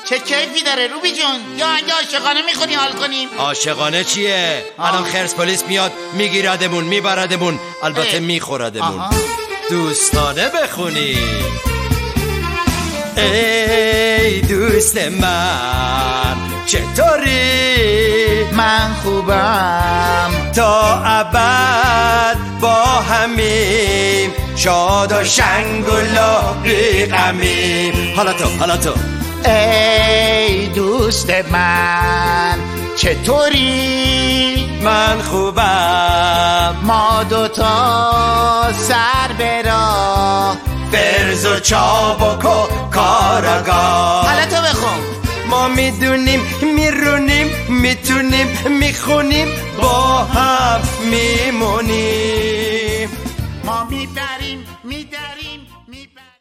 چه کیفی داره روبی جون؟ یا اگه عاشقانه میخونی حال کنیم؟ عاشقانه چیه؟ الان خرس پلیس میاد میگیردمون میبردمون، البته میخوردمون. دوستانه بخونی. ای دوست من چطوری؟ من خوبم، تا ابد با همیم، شاد و شنگ و لاغی غمیم. حالا تو ای دوست من چطوری؟ من خوبم، ما دوتا سر به راه، فرز و چابک و کاراگاه. حالا تو بخون. ما میدونیم میرونیم میتونیم میخونیم با هم میمونیم. ما میبریم میدریم